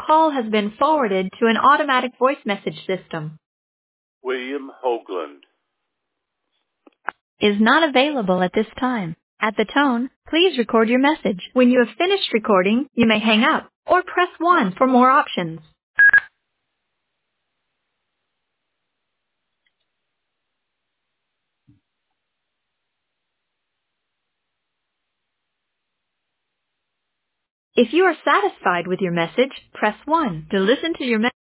call has been forwarded to an automatic voice message system. William Hoagland Is not available at this time. At the tone, please record your message. When you have finished recording, you may hang up or press 1 for more options. If you are satisfied with your message, press 1 to listen to your message.